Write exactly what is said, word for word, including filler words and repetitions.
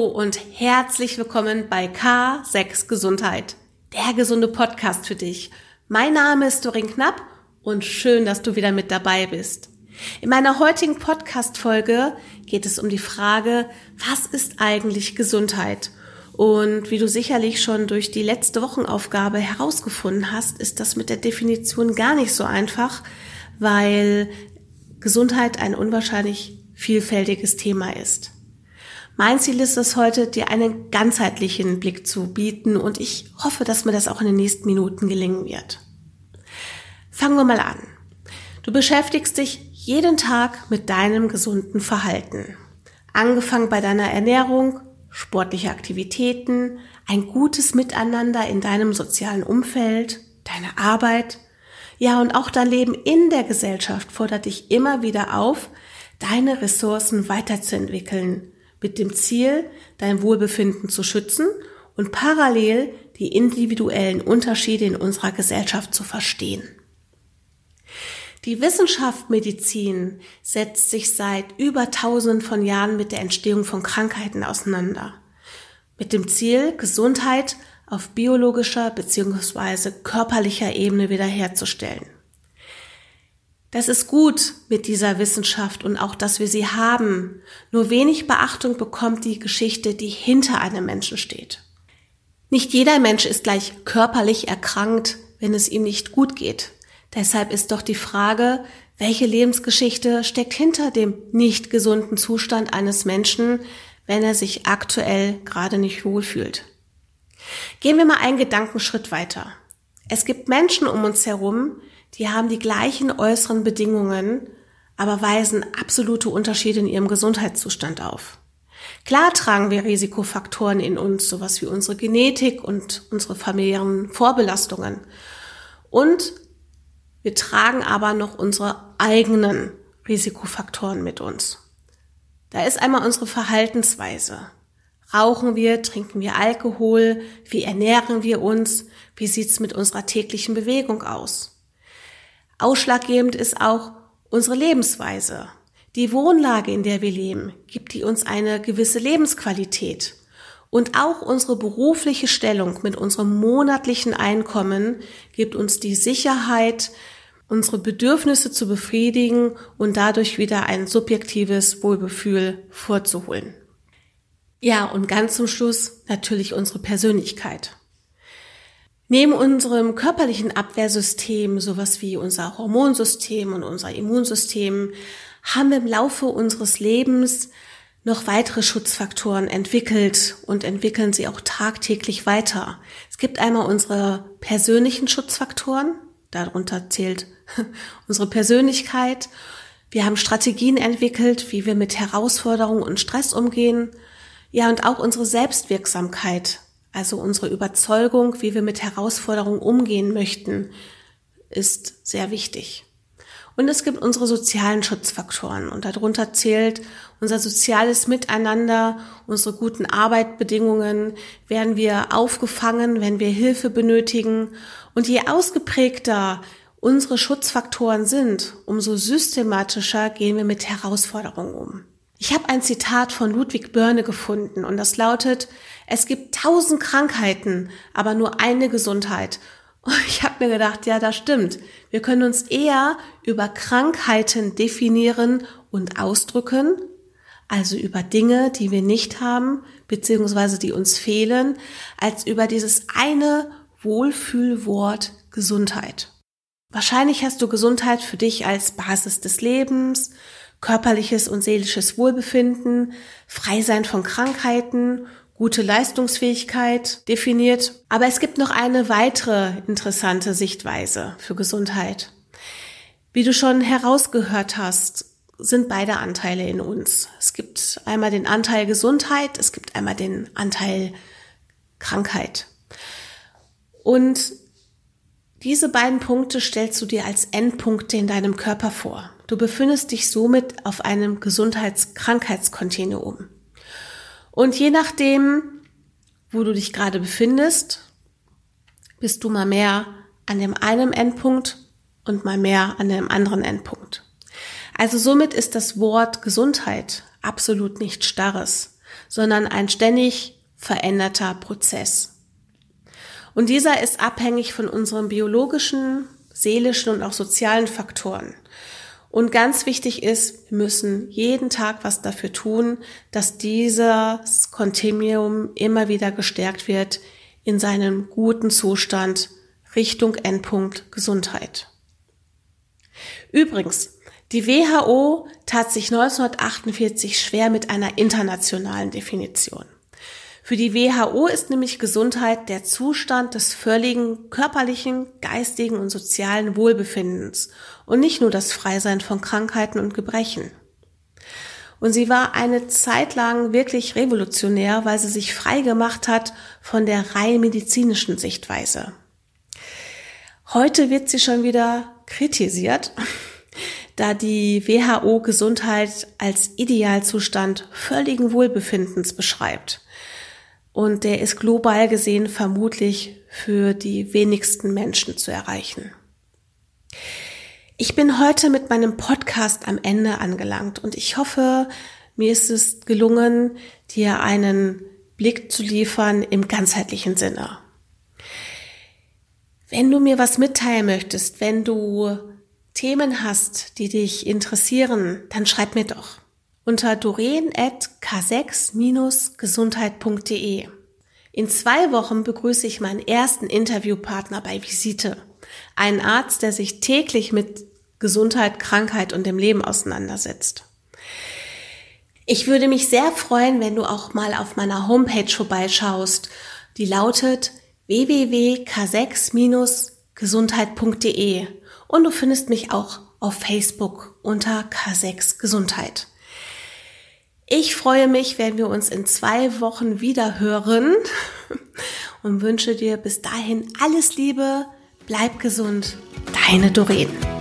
und herzlich willkommen bei K sechs Gesundheit, der gesunde Podcast für dich. Mein Name ist Doreen Knapp und schön, dass du wieder mit dabei bist. In meiner heutigen Podcast-Folge geht es um die Frage, was ist eigentlich Gesundheit? Und wie du sicherlich schon durch die letzte Wochenaufgabe herausgefunden hast, ist das mit der Definition gar nicht so einfach, weil Gesundheit ein unwahrscheinlich vielfältiges Thema ist. Mein Ziel ist es heute, dir einen ganzheitlichen Blick zu bieten und ich hoffe, dass mir das auch in den nächsten Minuten gelingen wird. Fangen wir mal an. Du beschäftigst dich jeden Tag mit deinem gesunden Verhalten. Angefangen bei deiner Ernährung, sportliche Aktivitäten, ein gutes Miteinander in deinem sozialen Umfeld, deine Arbeit, ja und auch dein Leben in der Gesellschaft fordert dich immer wieder auf, deine Ressourcen weiterzuentwickeln, mit dem Ziel, dein Wohlbefinden zu schützen und parallel die individuellen Unterschiede in unserer Gesellschaft zu verstehen. Die Wissenschaft Medizin setzt sich seit über tausenden von Jahren mit der Entstehung von Krankheiten auseinander. Mit dem Ziel, Gesundheit auf biologischer bzw. körperlicher Ebene wiederherzustellen. Das ist gut mit dieser Wissenschaft und auch, dass wir sie haben. Nur wenig Beachtung bekommt die Geschichte, die hinter einem Menschen steht. Nicht jeder Mensch ist gleich körperlich erkrankt, wenn es ihm nicht gut geht. Deshalb ist doch die Frage, welche Lebensgeschichte steckt hinter dem nicht gesunden Zustand eines Menschen, wenn er sich aktuell gerade nicht wohlfühlt. Gehen wir mal einen Gedankenschritt weiter. Es gibt Menschen um uns herum, die haben die gleichen äußeren Bedingungen, aber weisen absolute Unterschiede in ihrem Gesundheitszustand auf. Klar tragen wir Risikofaktoren in uns, sowas wie unsere Genetik und unsere familiären Vorbelastungen. Und wir tragen aber noch unsere eigenen Risikofaktoren mit uns. Da ist einmal unsere Verhaltensweise. Rauchen wir, trinken wir Alkohol, wie ernähren wir uns, wie sieht's mit unserer täglichen Bewegung aus? Ausschlaggebend ist auch unsere Lebensweise. Die Wohnlage, in der wir leben, gibt die uns eine gewisse Lebensqualität. Und auch unsere berufliche Stellung mit unserem monatlichen Einkommen gibt uns die Sicherheit, unsere Bedürfnisse zu befriedigen und dadurch wieder ein subjektives Wohlgefühl vorzuholen. Ja, und ganz zum Schluss natürlich unsere Persönlichkeit. Neben unserem körperlichen Abwehrsystem, sowas wie unser Hormonsystem und unser Immunsystem, haben wir im Laufe unseres Lebens noch weitere Schutzfaktoren entwickelt und entwickeln sie auch tagtäglich weiter. Es gibt einmal unsere persönlichen Schutzfaktoren, darunter zählt unsere Persönlichkeit. Wir haben Strategien entwickelt, wie wir mit Herausforderungen und Stress umgehen. Ja, und auch unsere Selbstwirksamkeit, also unsere Überzeugung, wie wir mit Herausforderungen umgehen möchten, ist sehr wichtig. Und es gibt unsere sozialen Schutzfaktoren und darunter zählt unser soziales Miteinander, unsere guten Arbeitsbedingungen, werden wir aufgefangen, wenn wir Hilfe benötigen. Und je ausgeprägter unsere Schutzfaktoren sind, umso systematischer gehen wir mit Herausforderungen um. Ich habe ein Zitat von Ludwig Börne gefunden und das lautet: Es gibt tausend Krankheiten, aber nur eine Gesundheit. Und ich habe mir gedacht, ja, das stimmt. Wir können uns eher über Krankheiten definieren und ausdrücken, also über Dinge, die wir nicht haben, beziehungsweise die uns fehlen, als über dieses eine Wohlfühlwort Gesundheit. Wahrscheinlich hast du Gesundheit für dich als Basis des Lebens, körperliches und seelisches Wohlbefinden, Freisein von Krankheiten, gute Leistungsfähigkeit definiert. Aber es gibt noch eine weitere interessante Sichtweise für Gesundheit. Wie du schon herausgehört hast, sind beide Anteile in uns. Es gibt einmal den Anteil Gesundheit, es gibt einmal den Anteil Krankheit. Und diese beiden Punkte stellst du dir als Endpunkte in deinem Körper vor. Du befindest dich somit auf einem Gesundheits-Krankheitskontinuum. Und je nachdem, wo du dich gerade befindest, bist du mal mehr an dem einen Endpunkt und mal mehr an dem anderen Endpunkt. Also somit ist das Wort Gesundheit absolut nichts Starres. sondern ein ständig veränderter Prozess. Und dieser ist abhängig von unseren biologischen, seelischen und auch sozialen Faktoren. Und ganz wichtig ist, wir müssen jeden Tag was dafür tun, dass dieses Kontinuum immer wieder gestärkt wird in seinem guten Zustand Richtung Endpunkt Gesundheit. Übrigens, die W H O tat sich neunzehnhundertachtundvierzig schwer mit einer internationalen Definition. Für die W H O ist nämlich Gesundheit der Zustand des völligen körperlichen, geistigen und sozialen Wohlbefindens und nicht nur das Freisein von Krankheiten und Gebrechen. Und sie war eine Zeit lang wirklich revolutionär, weil sie sich frei gemacht hat von der rein medizinischen Sichtweise. Heute wird sie schon wieder kritisiert, da die W H O Gesundheit als Idealzustand völligen Wohlbefindens beschreibt. Und der ist global gesehen vermutlich für die wenigsten Menschen zu erreichen. Ich bin heute mit meinem Podcast am Ende angelangt und ich hoffe, mir ist es gelungen, dir einen Blick zu liefern im ganzheitlichen Sinne. Wenn du mir was mitteilen möchtest, wenn du Themen hast, die dich interessieren, dann schreib mir doch unter doreen at k sechs gesundheit punkt de. In zwei Wochen begrüße ich meinen ersten Interviewpartner bei Visite, einen Arzt, der sich täglich mit Gesundheit, Krankheit und dem Leben auseinandersetzt. Ich würde mich sehr freuen, wenn du auch mal auf meiner Homepage vorbeischaust. Die lautet w w w punkt k sechs gesundheit punkt de und du findest mich auch auf Facebook unter K sechs Gesundheit. Ich freue mich, wenn wir uns in zwei Wochen wieder hören und wünsche dir bis dahin alles Liebe, bleib gesund, deine Doreen.